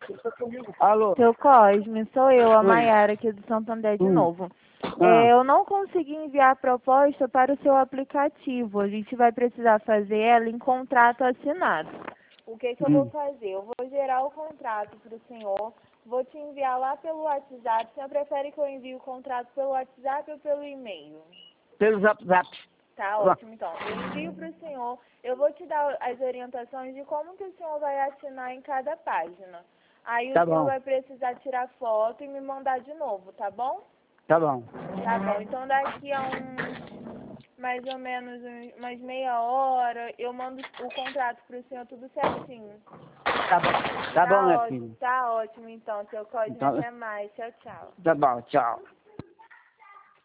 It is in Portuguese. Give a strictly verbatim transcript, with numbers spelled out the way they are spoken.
Alô? Seu Cosme, sou eu, a Oi. Maiara, aqui do Santander de Hum. novo. Ah. É, eu não consegui enviar a proposta para o seu aplicativo. A gente vai precisar fazer ela em contrato assinado. O que, que eu vou Hum. fazer? Eu vou gerar o contrato para o senhor, vou te enviar lá pelo WhatsApp. O senhor prefere que eu envie o contrato pelo WhatsApp ou pelo e-mail? Pelo zap zap. Tá ótimo, então. Eu envio para o senhor. Eu vou te dar as orientações de como que o senhor vai assinar em cada página. Aí o Tá senhor bom, vai precisar tirar foto e me mandar de novo, tá bom? tá bom. Tá bom. Então daqui a uns, mais ou menos uns- umas meia hora, eu mando o contrato para o senhor tudo certinho. Tá bom, tá bom, minha ótimo, filha. tá ótimo então, seu Cosme. Então, Até mais. Tchau, tchau. tá bom, tchau.